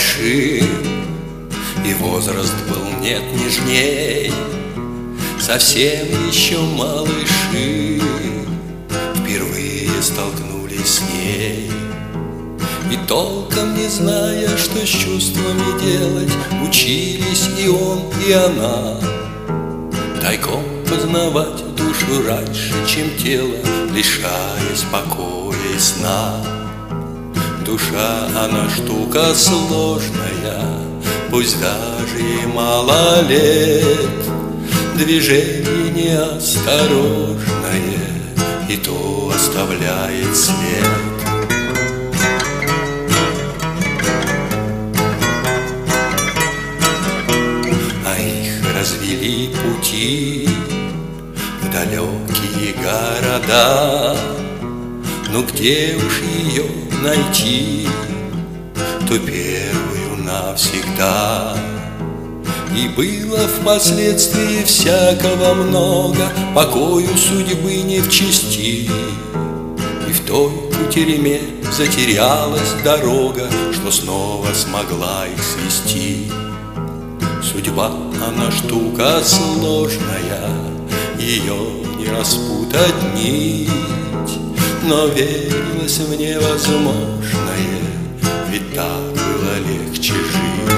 большим, и возраст был нет нежней. Совсем еще малыши впервые столкнулись с ней. И толком не зная, что с чувствами делать, учились и он, и она тайком познавать душу раньше, чем тело, лишаясь покоя и сна. Душа, она штука сложная, пусть даже и мало лет. Движение неосторожное, и то оставляет след. А их развели пути в далекие города. Ну где уж ее найти, ту первую навсегда? И было впоследствии всякого много, покою судьбы не в чести. И в той кутерьме затерялась дорога, что снова смогла их свести. Судьба, она штука сложная, ее не распутать нить. Но верилось в невозможное, ведь так было легче жить.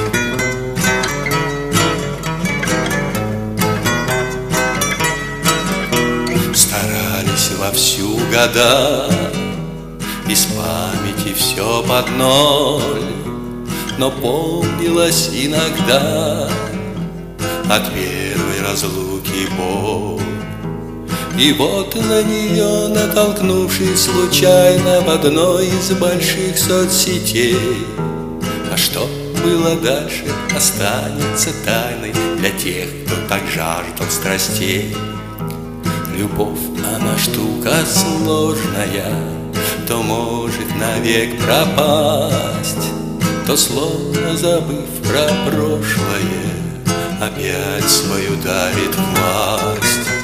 Старались во всю года, из памяти все под ноль, но помнилось иногда от первой разлуки боль. И вот на нее, натолкнувшись случайно в одной из больших соцсетей, а что было дальше, останется тайной для тех, кто так жаждал страстей. Любовь, она штука сложная, то может навек пропасть, то, словно забыв про прошлое, опять свою давит власть.